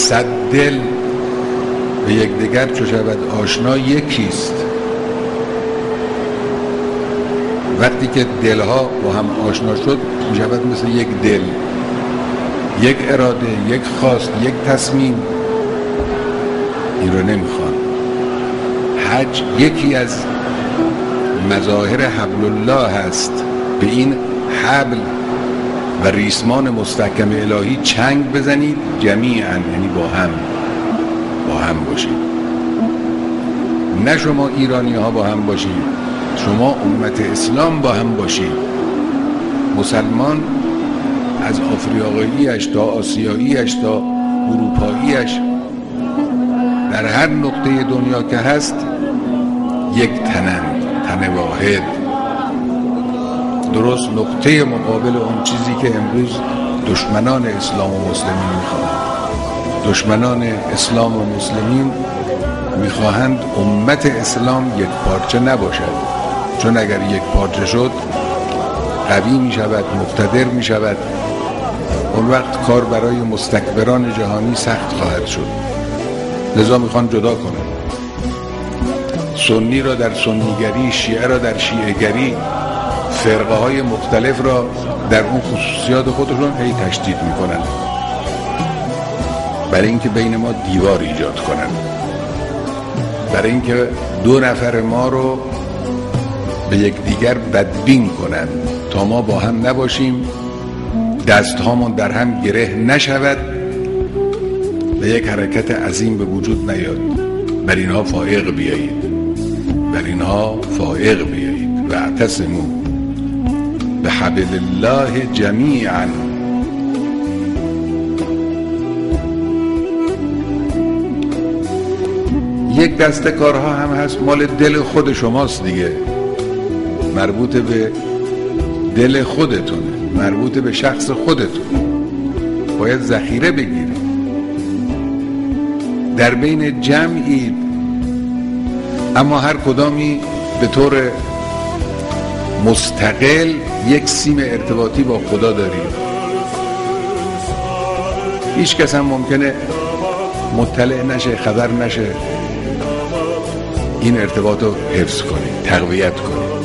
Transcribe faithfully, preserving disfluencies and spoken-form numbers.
صد دل به یکدیگر چو شود آشنا یکیست. وقتی که دلها با هم آشنا شد می شود مثل یک دل، یک اراده، یک خواست، یک تصمیم. این رو نمیخوان. حج یکی از مظاهر حبل الله هست. به این حبل و ریسمان مستحکم الهی چنگ بزنید جمیعاً، یعنی با هم با هم باشید. نه شما ایرانی ها با هم باشید، شما امت اسلام با هم باشید. مسلمان از آفریقاییش تا آسیاییش تا اروپاییش در هر نقطه دنیا که هست یک تنند، تن واحد. درست نقطه مقابل اون چیزی که امروز دشمنان اسلام و مسلمین میخواهند. دشمنان اسلام و مسلمین میخواهند امت اسلام یک پارچه نباشد، چون اگر یک پارچه شد قوی میشود، مقتدر میشود. اون وقت کار برای مستکبران جهانی سخت خواهد شد. لذا میخوان جدا کنند. سنی را در سنیگری، شیعه را در شیعهگری، فرقه های مختلف را در اون خصوصیات خودشون هی تشدید میکنن برای اینکه بین ما دیوار ایجاد کنن، برای اینکه دو نفر ما رو به یکدیگر بدبین کنن تا ما با هم نباشیم، دست هامون در هم گره نشود و یک حرکت عظیم به وجود نیاد. بر اینها فائق بیایید، بر اینها فائق بیایید. و اعتصموا بحبل الله جمیعا. یک دسته کارها هم هست مال دل خود شماست دیگه، مربوط به دل خودتونه، مربوط به شخص خودتون. باید ذخیره بگیرید. در بین جمعید، اما هر کدامی به طور مستقل یک سیم ارتباطی با خدا دارید. هیچ کس هم ممکنه مطلع نشه، خبر نشه. این ارتباط رو حفظ کنید، تقویت کنید.